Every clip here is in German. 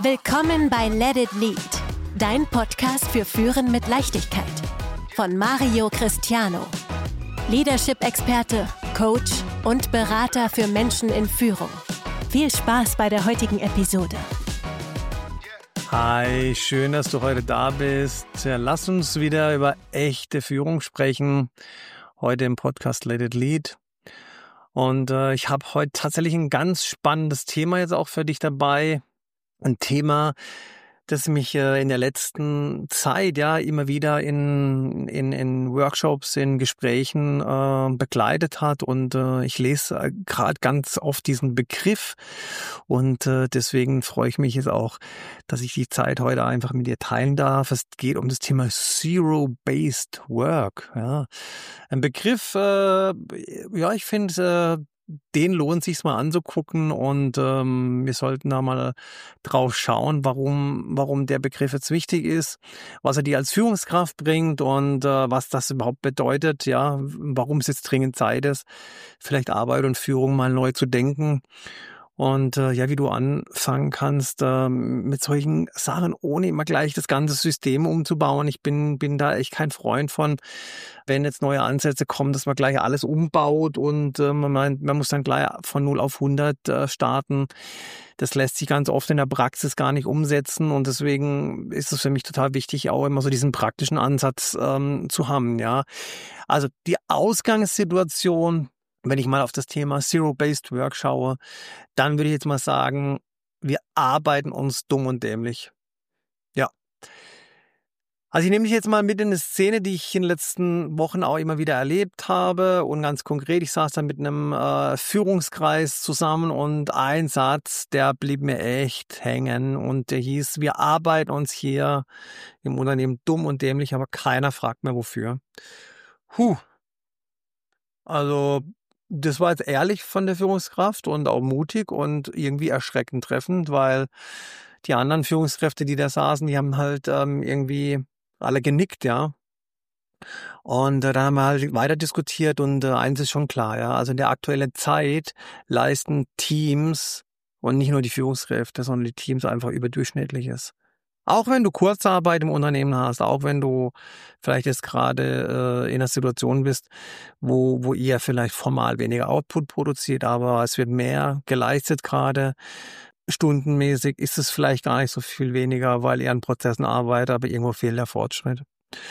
Willkommen bei Let It Lead, dein Podcast für Führen mit Leichtigkeit. Von Mario Cristiano, Leadership-Experte, Coach und Berater für Menschen in Führung. Viel Spaß bei der heutigen Episode. Hi, schön, dass du heute da bist. Ja, lass uns wieder über echte Führung sprechen. Heute im Podcast Let It Lead. Und ich habe heute tatsächlich ein ganz spannendes Thema jetzt auch für dich dabei. Ein Thema, das mich in der letzten Zeit ja immer wieder in Workshops, in Gesprächen begleitet hat. Und ich lese gerade ganz oft diesen Begriff. Und deswegen freue ich mich jetzt auch, dass ich die Zeit heute einfach mit dir teilen darf. Es geht um das Thema Zero-Based Work. Ja. Ein Begriff, ich finde, den lohnt sich mal anzugucken und wir sollten da mal drauf schauen, warum der Begriff jetzt wichtig ist, was er dir als Führungskraft bringt und was das überhaupt bedeutet, ja, warum es jetzt dringend Zeit ist, vielleicht Arbeit und Führung mal neu zu denken. Und wie du anfangen kannst mit solchen Sachen, ohne immer gleich das ganze System umzubauen. Ich bin da echt kein Freund von, wenn jetzt neue Ansätze kommen, dass man gleich alles umbaut und man muss dann gleich von 0 auf 100 starten. Das lässt sich ganz oft in der Praxis gar nicht umsetzen und deswegen ist es für mich total wichtig, auch immer so diesen praktischen Ansatz zu haben. Ja, also die Ausgangssituation, wenn ich mal auf das Thema Zero-Based Work schaue, dann würde ich jetzt mal sagen, wir arbeiten uns dumm und dämlich. Ja. Also ich nehme dich jetzt mal mit in eine Szene, die ich in den letzten Wochen auch immer wieder erlebt habe. Und ganz konkret, ich saß da mit einem Führungskreis zusammen und ein Satz, der blieb mir echt hängen. Und der hieß, wir arbeiten uns hier im Unternehmen dumm und dämlich, aber keiner fragt mehr wofür. Also das war jetzt ehrlich von der Führungskraft und auch mutig und irgendwie erschreckend treffend, weil die anderen Führungskräfte, die da saßen, die haben halt irgendwie alle genickt, ja. Und da haben wir halt weiter diskutiert und eins ist schon klar, ja. Also in der aktuellen Zeit leisten Teams und nicht nur die Führungskräfte, sondern die Teams einfach Überdurchschnittliches. Auch wenn du Kurzarbeit im Unternehmen hast, auch wenn du vielleicht jetzt gerade in einer Situation bist, wo ihr vielleicht formal weniger Output produziert, aber es wird mehr geleistet gerade. Stundenmäßig ist es vielleicht gar nicht so viel weniger, weil ihr an Prozessen arbeitet, aber irgendwo fehlt der Fortschritt.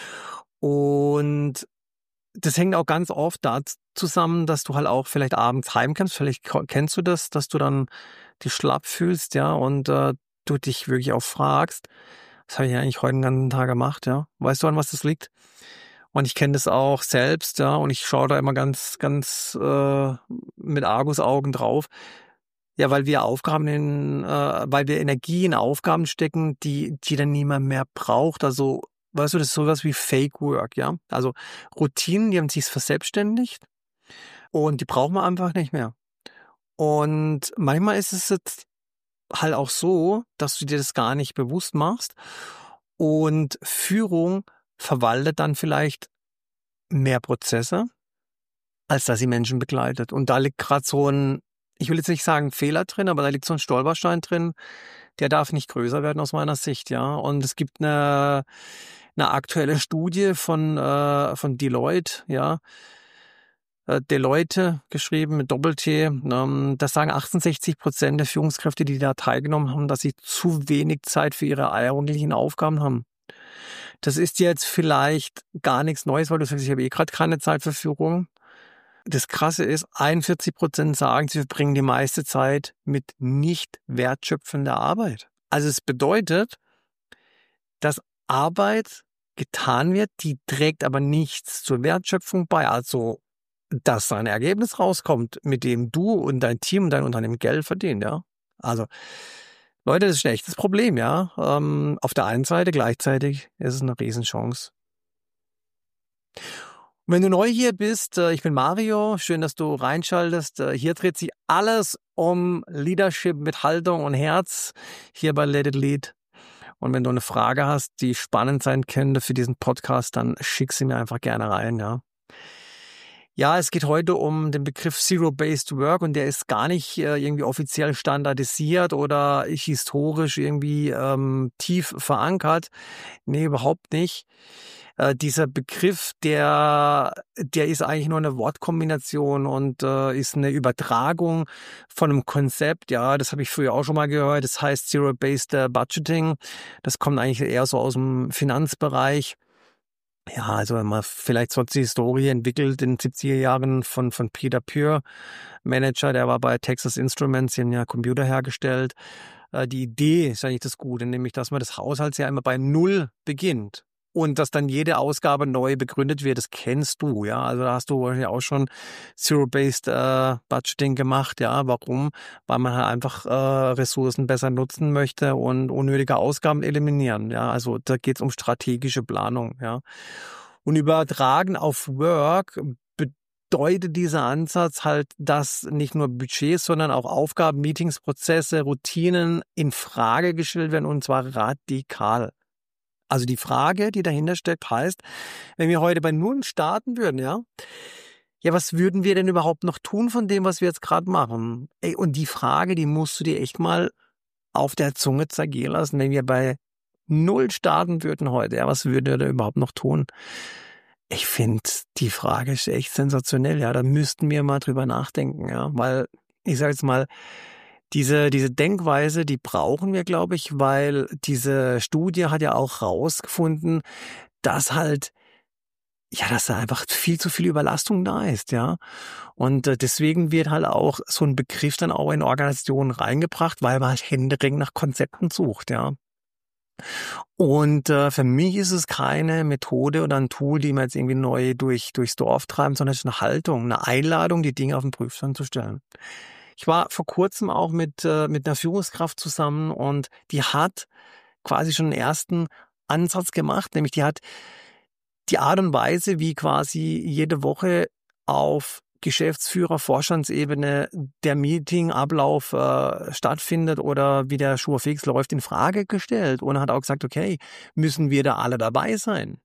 Und das hängt auch ganz oft da zusammen, dass du halt auch vielleicht abends heimkommst. Vielleicht kennst du das, dass du dann dich schlapp fühlst, ja, und du dich wirklich auch fragst, was habe ich eigentlich heute den ganzen Tag gemacht, ja? Weißt du, an was das liegt? Und ich kenne das auch selbst, ja, und ich schaue da immer ganz mit Argusaugen drauf. Ja, weil wir weil wir Energie in Aufgaben stecken, die dann niemand mehr braucht. Also, weißt du, das ist sowas wie Fake Work, ja? Also Routinen, die haben sich verselbstständigt und die brauchen wir einfach nicht mehr. Und manchmal ist es jetzt halt auch so, dass du dir das gar nicht bewusst machst und Führung verwaltet dann vielleicht mehr Prozesse, als dass sie Menschen begleitet. Und da liegt gerade so ich will jetzt nicht sagen Fehler drin, aber da liegt so ein Stolperstein drin, der darf nicht größer werden aus meiner Sicht, ja. Und es gibt eine aktuelle Studie von Deloitte, ja. Deloitte geschrieben mit Doppel-T. Das sagen 68% der Führungskräfte, die da teilgenommen haben, dass sie zu wenig Zeit für ihre eigentlichen Aufgaben haben. Das ist jetzt vielleicht gar nichts Neues, weil du sagst, ich habe gerade keine Zeit für Führung. Das Krasse ist, 41% sagen, sie verbringen die meiste Zeit mit nicht wertschöpfender Arbeit. Also es bedeutet, dass Arbeit getan wird, die trägt aber nichts zur Wertschöpfung bei. Also dass da ein Ergebnis rauskommt, mit dem du und dein Team und dein Unternehmen Geld verdienen, ja. Also, Leute, das ist ein echtes Problem, ja. Auf der einen Seite, gleichzeitig ist es eine Riesenchance. Und wenn du neu hier bist, ich bin Mario, schön, dass du reinschaltest. Hier dreht sich alles um Leadership mit Haltung und Herz, hier bei Let It Lead. Und wenn du eine Frage hast, die spannend sein könnte für diesen Podcast, dann schick sie mir einfach gerne rein, ja. Ja, es geht heute um den Begriff Zero-Based Work und der ist gar nicht irgendwie offiziell standardisiert oder historisch irgendwie tief verankert. Nee, überhaupt nicht. Dieser Begriff, der ist eigentlich nur eine Wortkombination und ist eine Übertragung von einem Konzept. Ja, das habe ich früher auch schon mal gehört. Das heißt Zero-Based Budgeting. Das kommt eigentlich eher so aus dem Finanzbereich. Ja, also wenn man vielleicht so die Historie entwickelt in den 70er Jahren von Peter Pure, Manager, der war bei Texas Instruments, die haben ja Computer hergestellt. Die Idee ist eigentlich das Gute, nämlich dass man das Haushaltsjahr immer bei Null beginnt und dass dann jede Ausgabe neu begründet wird. Das kennst du, ja. Also da hast du ja auch schon Zero-Based Budgeting gemacht, ja. Warum? Weil man halt einfach Ressourcen besser nutzen möchte und unnötige Ausgaben eliminieren, ja. Also da geht es um strategische Planung, ja. Und übertragen auf Work bedeutet dieser Ansatz halt, dass nicht nur Budgets, sondern auch Aufgaben, Meetings, Prozesse, Routinen in Frage gestellt werden und zwar radikal. Also die Frage, die dahinter steckt, heißt, wenn wir heute bei Null starten würden, ja, was würden wir denn überhaupt noch tun von dem, was wir jetzt gerade machen? Ey, und die Frage, die musst du dir echt mal auf der Zunge zergehen lassen, wenn wir bei Null starten würden heute, ja, was würden wir da überhaupt noch tun? Ich finde, die Frage ist echt sensationell, ja, da müssten wir mal drüber nachdenken, ja, weil, ich sage jetzt mal, diese Denkweise, die brauchen wir, glaube ich, weil diese Studie hat ja auch rausgefunden, dass halt, ja, dass da einfach viel zu viel Überlastung da ist, ja. Und deswegen wird halt auch so ein Begriff dann auch in Organisationen reingebracht, weil man halt händeringend nach Konzepten sucht, ja. Und für mich ist es keine Methode oder ein Tool, die man jetzt irgendwie neu durchs Dorf treiben, sondern es ist eine Haltung, eine Einladung, die Dinge auf den Prüfstand zu stellen. Ich war vor kurzem auch mit einer Führungskraft zusammen und die hat quasi schon einen ersten Ansatz gemacht, nämlich die hat die Art und Weise, wie quasi jede Woche auf Geschäftsführer, Vorstandsebene der Meetingablauf stattfindet oder wie der Schuh fix läuft, in Frage gestellt und hat auch gesagt, okay, müssen wir da alle dabei sein?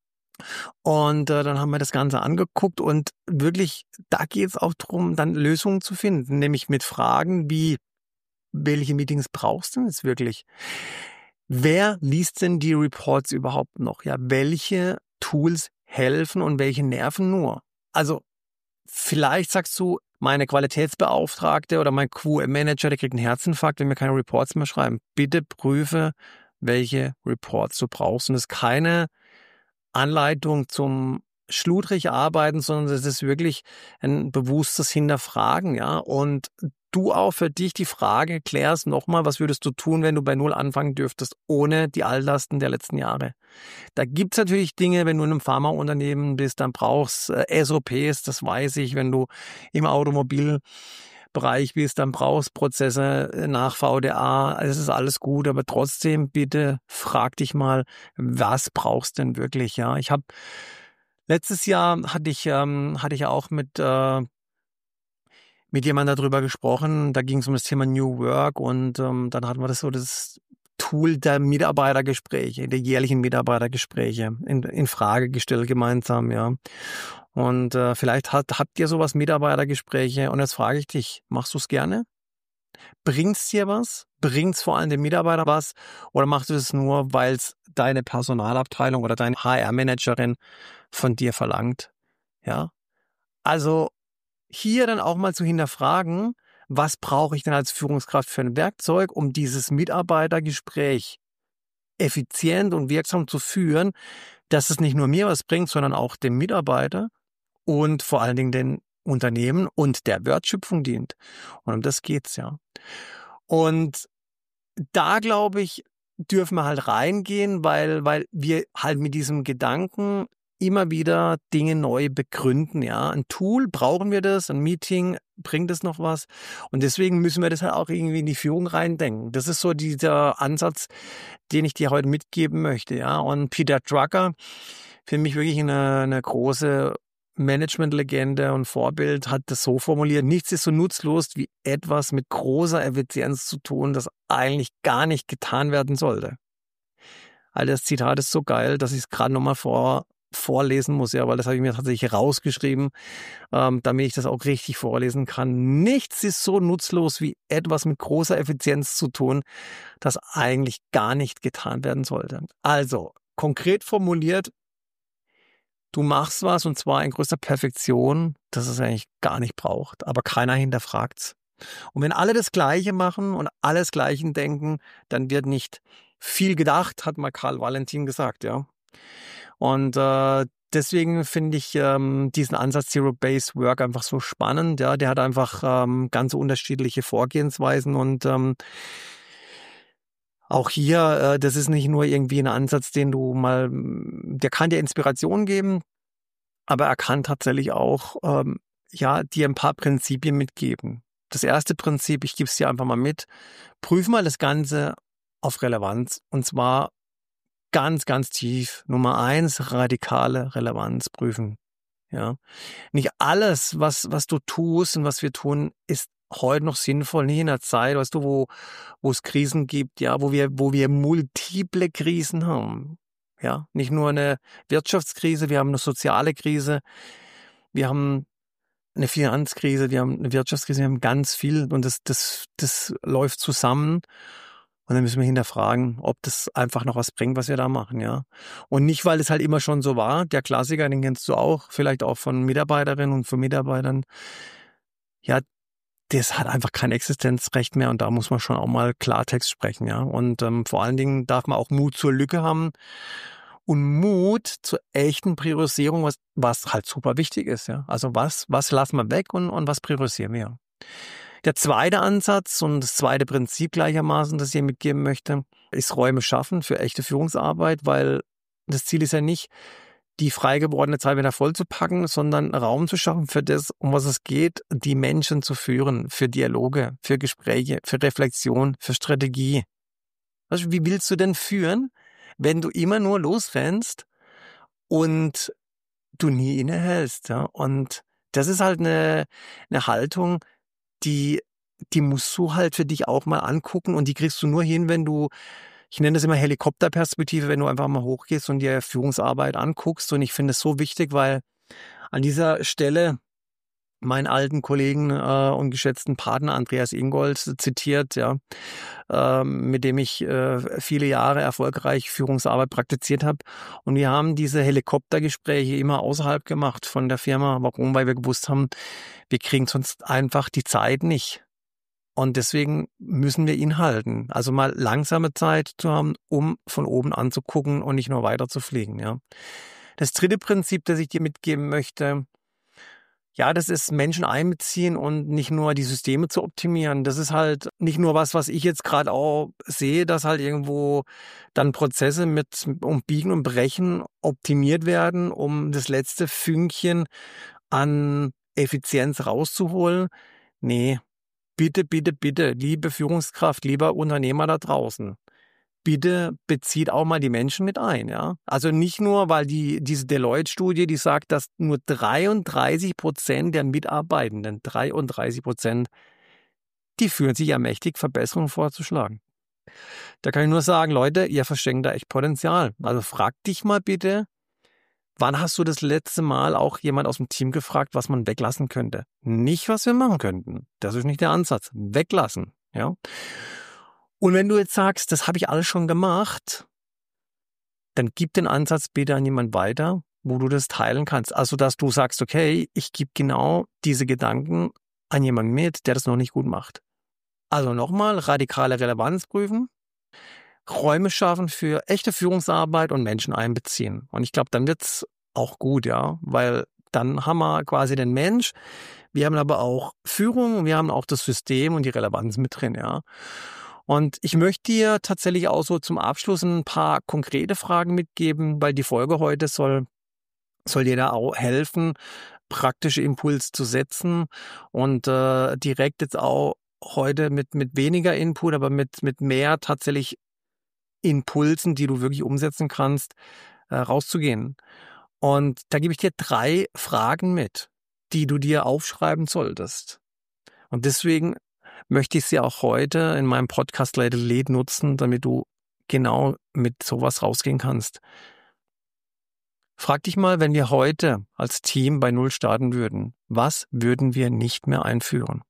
Und dann haben wir das Ganze angeguckt und wirklich, da geht es auch darum, dann Lösungen zu finden, nämlich mit Fragen wie, welche Meetings brauchst du denn jetzt wirklich? Wer liest denn die Reports überhaupt noch? Ja, welche Tools helfen und welche nerven nur? Also vielleicht sagst du, meine Qualitätsbeauftragte oder mein QM-Manager, der kriegt einen Herzinfarkt, wenn wir keine Reports mehr schreiben. Bitte prüfe, welche Reports du brauchst. Und es ist keine Anleitung zum schludrig arbeiten, sondern es ist wirklich ein bewusstes Hinterfragen, ja. Und du auch für dich die Frage klärst nochmal, was würdest du tun, wenn du bei Null anfangen dürftest, ohne die Alllasten der letzten Jahre? Da gibt's natürlich Dinge, wenn du in einem Pharmaunternehmen bist, dann brauchst SOPs, das weiß ich. Wenn du im Automobilbereich bist, dann brauchst Prozesse nach VDA. Es ist alles gut, aber trotzdem bitte frag dich mal, was brauchst denn wirklich? Ja, ich habe letztes Jahr hatte ich auch mit jemandem darüber gesprochen. Da ging es um das Thema New Work und dann hatten wir das Tool der Mitarbeitergespräche, der jährlichen Mitarbeitergespräche in Frage gestellt gemeinsam, ja. Und vielleicht habt ihr sowas, Mitarbeitergespräche, und jetzt frage ich dich, machst du es gerne? Bringt's dir was? Bringt's vor allem dem Mitarbeiter was? Oder machst du es nur, weil es deine Personalabteilung oder deine HR-Managerin von dir verlangt? Ja. Also hier dann auch mal zu hinterfragen, was brauche ich denn als Führungskraft für ein Werkzeug, um dieses Mitarbeitergespräch effizient und wirksam zu führen, dass es nicht nur mir was bringt, sondern auch dem Mitarbeiter und vor allen Dingen den Unternehmen und der Wertschöpfung dient. Und um das geht's ja. Und da, glaube ich, dürfen wir halt reingehen, weil wir halt mit diesem Gedanken immer wieder Dinge neu begründen, ja. Ein Tool, brauchen wir das? Ein Meeting, bringt es noch was? Und deswegen müssen wir das halt auch irgendwie in die Führung reindenken. Das ist so dieser Ansatz, den ich dir heute mitgeben möchte, ja. Und Peter Drucker, für mich wirklich eine große Managementlegende und Vorbild, hat das so formuliert: Nichts ist so nutzlos wie etwas mit großer Effizienz zu tun, das eigentlich gar nicht getan werden sollte. Also das Zitat ist so geil, dass ich es gerade nochmal vorlesen muss, ja, weil das habe ich mir tatsächlich rausgeschrieben, damit ich das auch richtig vorlesen kann. Nichts ist so nutzlos wie etwas mit großer Effizienz zu tun, das eigentlich gar nicht getan werden sollte. Also, konkret formuliert, du machst was und zwar in größter Perfektion, das es eigentlich gar nicht braucht, aber keiner hinterfragt's. Und wenn alle das Gleiche machen und alles Gleichen denken, dann wird nicht viel gedacht, hat mal Karl Valentin gesagt, ja. Und deswegen finde ich diesen Ansatz Zero-Based Work einfach so spannend, ja. Der hat einfach ganz unterschiedliche Vorgehensweisen und auch hier, das ist nicht nur irgendwie ein Ansatz, der kann dir Inspiration geben, aber er kann tatsächlich auch dir ein paar Prinzipien mitgeben. Das erste Prinzip, ich gebe es dir einfach mal mit, prüf mal das Ganze auf Relevanz und zwar ganz, ganz tief. Nummer 1, radikale Relevanz prüfen. Ja. Nicht alles, was du tust und was wir tun, ist heute noch sinnvoll, nicht in einer Zeit, weißt du, wo es Krisen gibt, ja, wo wir multiple Krisen haben. Ja, nicht nur eine Wirtschaftskrise, wir haben eine soziale Krise, wir haben eine Finanzkrise, wir haben eine Wirtschaftskrise, wir haben ganz viel und das läuft zusammen. Und dann müssen wir hinterfragen, ob das einfach noch was bringt, was wir da machen, ja. Und nicht, weil es halt immer schon so war. Der Klassiker, den kennst du auch, vielleicht auch von Mitarbeiterinnen und von Mitarbeitern. Ja, das hat einfach kein Existenzrecht mehr und da muss man schon auch mal Klartext sprechen, ja. Und vor allen Dingen darf man auch Mut zur Lücke haben und Mut zur echten Priorisierung, was halt super wichtig ist, ja. Also was lassen wir weg und was priorisieren wir? Der zweite Ansatz und das zweite Prinzip gleichermaßen, das ich hier mitgeben möchte, ist Räume schaffen für echte Führungsarbeit, weil das Ziel ist ja nicht, die frei gewordene Zeit wieder vollzupacken, sondern Raum zu schaffen für das, um was es geht, die Menschen zu führen, für Dialoge, für Gespräche, für Reflexion, für Strategie. Also, wie willst du denn führen, wenn du immer nur losrennst und du nie innehältst? Ja? Und das ist halt eine Haltung, die musst du halt für dich auch mal angucken und die kriegst du nur hin, wenn du, ich nenne das immer Helikopterperspektive, wenn du einfach mal hochgehst und dir Führungsarbeit anguckst. Und ich finde es so wichtig, weil an dieser Stelle meinen alten Kollegen und geschätzten Partner Andreas Ingold zitiert, ja, mit dem ich viele Jahre erfolgreich Führungsarbeit praktiziert habe. Und wir haben diese Helikoptergespräche immer außerhalb gemacht von der Firma. Warum? Weil wir gewusst haben, wir kriegen sonst einfach die Zeit nicht. Und deswegen müssen wir ihn halten. Also mal langsame Zeit zu haben, um von oben anzugucken und nicht nur weiter zu fliegen. Ja. Das dritte Prinzip, das ich dir mitgeben möchte, ja, das ist Menschen einbeziehen und nicht nur die Systeme zu optimieren. Das ist halt nicht nur was ich jetzt gerade auch sehe, dass halt irgendwo dann Prozesse mit Biegen und Brechen optimiert werden, um das letzte Fünkchen an Effizienz rauszuholen. Nee, bitte, bitte, bitte, liebe Führungskraft, lieber Unternehmer da draußen, bitte bezieht auch mal die Menschen mit ein, ja. Also nicht nur, weil diese Deloitte-Studie, die sagt, dass nur 33% der Mitarbeitenden, 33%, die fühlen sich ja mächtig, Verbesserungen vorzuschlagen. Da kann ich nur sagen, Leute, ihr verschenkt da echt Potenzial. Also frag dich mal bitte, wann hast du das letzte Mal auch jemand aus dem Team gefragt, was man weglassen könnte? Nicht, was wir machen könnten. Das ist nicht der Ansatz. Weglassen, ja. Und wenn du jetzt sagst, das habe ich alles schon gemacht, dann gib den Ansatz bitte an jemand weiter, wo du das teilen kannst. Also, dass du sagst, okay, ich gebe genau diese Gedanken an jemanden mit, der das noch nicht gut macht. Also nochmal, radikale Relevanz prüfen, Räume schaffen für echte Führungsarbeit und Menschen einbeziehen. Und ich glaube, dann wird's auch gut, ja, weil dann haben wir quasi den Mensch, wir haben aber auch Führung, wir haben auch das System und die Relevanz mit drin, ja. Und ich möchte dir tatsächlich auch so zum Abschluss ein paar konkrete Fragen mitgeben, weil die Folge heute soll dir da auch helfen, praktische Impulse zu setzen und direkt jetzt auch heute mit weniger Input, aber mit mehr tatsächlich Impulsen, die du wirklich umsetzen kannst, rauszugehen. Und da gebe ich dir 3 Fragen mit, die du dir aufschreiben solltest. Und deswegen möchte ich sie auch heute in meinem Podcast Let It Lead nutzen, damit du genau mit sowas rausgehen kannst. Frag dich mal, wenn wir heute als Team bei Null starten würden, was würden wir nicht mehr einführen?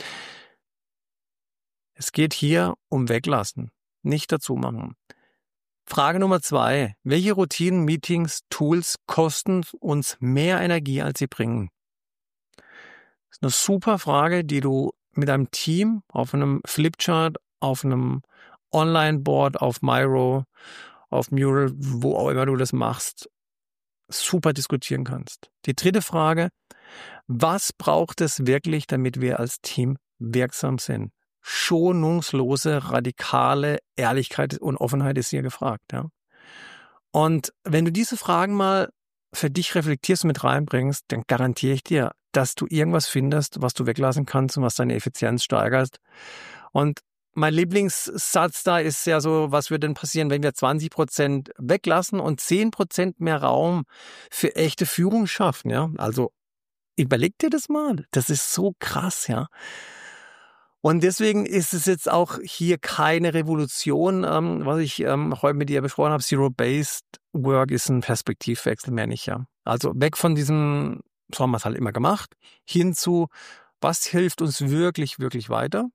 Es geht hier um Weglassen, nicht dazu machen. Frage Nummer 2. Welche Routinen, Meetings, Tools kosten uns mehr Energie, als sie bringen? Das ist eine super Frage, die du mit einem Team auf einem Flipchart, auf einem Online-Board, auf Miro, auf Mural, wo auch immer du das machst, super diskutieren kannst. Die 3. Frage. Was braucht es wirklich, damit wir als Team wirksam sind? Schonungslose, radikale Ehrlichkeit und Offenheit ist hier gefragt. Ja? Und wenn du diese Fragen mal für dich reflektierst und mit reinbringst, dann garantiere ich dir, dass du irgendwas findest, was du weglassen kannst und was deine Effizienz steigert. Und mein Lieblingssatz da ist ja so, was würde denn passieren, wenn wir 20% weglassen und 10% mehr Raum für echte Führung schaffen? Ja? Also überleg dir das mal. Das ist so krass, ja. Und deswegen ist es jetzt auch hier keine Revolution, was ich heute mit dir besprochen habe. Zero-Based Work ist ein Perspektivwechsel, mehr nicht, ja. Also weg von diesem, so haben wir es halt immer gemacht, hin zu, was hilft uns wirklich, wirklich weiter?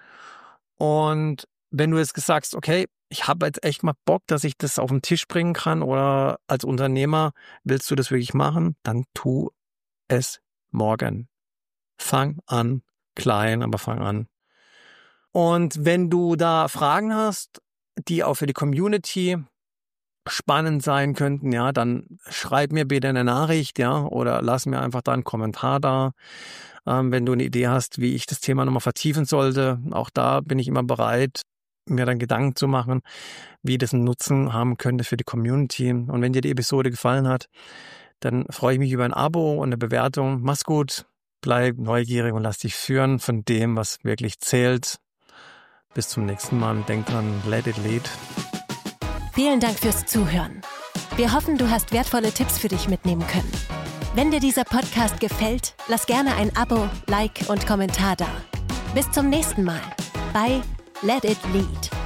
Und wenn du jetzt sagst, okay, ich habe jetzt echt mal Bock, dass ich das auf den Tisch bringen kann oder als Unternehmer willst du das wirklich machen, dann tu es morgen. Fang an, klein, aber fang an. Und wenn du da Fragen hast, die auch für die Community spannend sein könnten, ja, dann schreib mir bitte eine Nachricht, ja, oder lass mir einfach da einen Kommentar da. Wenn du eine Idee hast, wie ich das Thema nochmal vertiefen sollte, auch da bin ich immer bereit, mir dann Gedanken zu machen, wie das einen Nutzen haben könnte für die Community. Und wenn dir die Episode gefallen hat, dann freue ich mich über ein Abo und eine Bewertung. Mach's gut, bleib neugierig und lass dich führen von dem, was wirklich zählt. Bis zum nächsten Mal und denk dran, let it lead. Vielen Dank fürs Zuhören. Wir hoffen, du hast wertvolle Tipps für dich mitnehmen können. Wenn dir dieser Podcast gefällt, lass gerne ein Abo, Like und Kommentar da. Bis zum nächsten Mal bei Let It Lead.